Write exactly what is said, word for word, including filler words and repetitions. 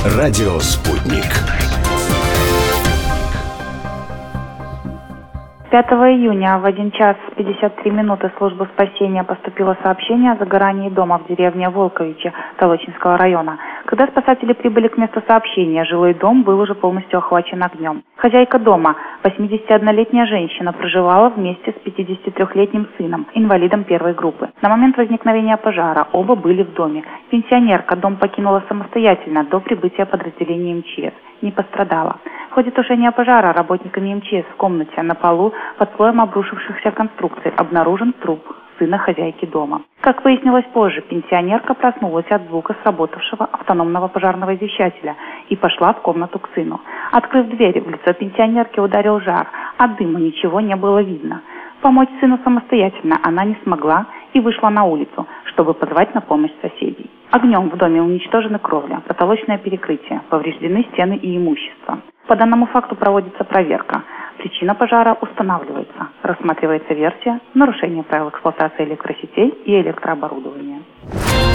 Радио «Спутник». пятого июня в один час пятьдесят три минуты службы спасения поступило сообщение о загорании дома в деревне Волковичи Толочинского района. Когда спасатели прибыли к месту сообщения, жилой дом был уже полностью охвачен огнем. Хозяйка дома, восьмидесятиоднолетняя женщина, проживала вместе с пятидесятитрёхлетним сыном, инвалидом первой группы. На момент возникновения пожара оба были в доме. Пенсионерка дом покинула самостоятельно до прибытия подразделения эм че эс. Не пострадала. В ходе тушения пожара работниками эм че эс в комнате на полу под слоем обрушившихся конструкций обнаружен труп сына хозяйки дома. Как выяснилось позже, пенсионерка проснулась от звука сработавшего автономного пожарного извещателя и пошла в комнату к сыну. Открыв дверь, в лицо пенсионерки ударил жар, от дыма ничего не было видно. Помочь сыну самостоятельно она не смогла и вышла на улицу, чтобы позвать на помощь соседей. Огнем в доме уничтожены кровля, потолочное перекрытие, повреждены стены и имущество. По данному факту проводится проверка. Причина пожара устанавливается. Рассматривается версия нарушения правил эксплуатации электросетей и электрооборудования.